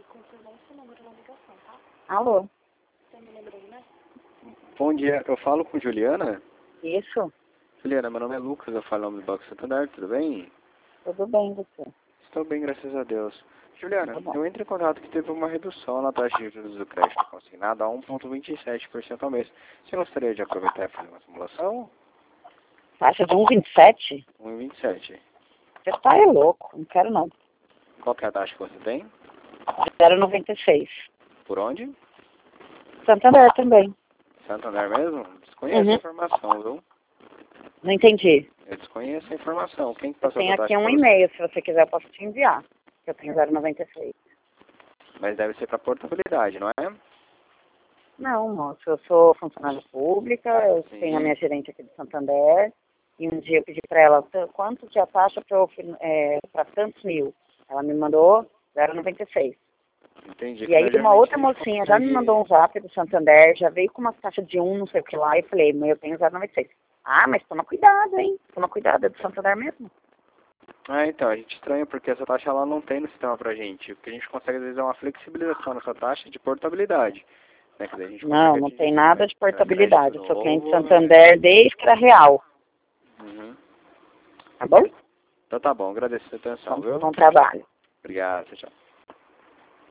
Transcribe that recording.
confirmar o seu número na ligação, tá? Alô? Você me lembrou, né? Bom dia, eu falo com Juliana? Isso? Juliana, meu nome é Lucas, eu falo em nome do Banco Santander, tudo bem? Tudo bem, você? Estou bem, graças a Deus. Juliana, Tá bom. eu entrei em contato que teve uma redução na taxa de juros do crédito consignado a 1,27% ao mês. Você gostaria de aproveitar e fazer uma simulação? Taxa de 1,27? 1,27. Você tá é louco, não quero não. Qual que é a taxa que você tem? 0,96. Por onde? Santander também. Santander mesmo? Desconheço a informação, viu? Não entendi. Eu desconheço a informação. Quem que Eu passou tenho essa aqui taxa um pra você? e-mail, se você quiser eu posso te enviar. Eu tenho 0,96. Mas deve ser para portabilidade, não é? Não, moço, eu sou funcionária pública, eu Sim. tenho a minha gerente aqui de Santander, e um dia eu pedi para ela quanto que é a taxa para tantos mil. Ela me mandou 0,96. Entendi. E aí Mas uma geralmente outra a gente mocinha já me consegue... mandou um zap do Santander, já veio com uma taxa de 1, não sei o que lá, e eu falei, mas eu tenho 0,96. Ah, mas toma cuidado, hein? Toma cuidado, é do Santander mesmo. Ah, então, a gente estranha porque essa taxa ela não tem no sistema pra gente. O que a gente consegue, às vezes, é uma flexibilização nessa taxa de portabilidade. Né? Que daí a gente Não, consegue não atingir tem esse nada de portabilidade. crédito Eu sou cliente de novo, Santander desde que era real. Uhum. Tá bom? Então tá bom, agradeço a sua atenção, viu? Bom trabalho. Obrigado, tchau, tchau.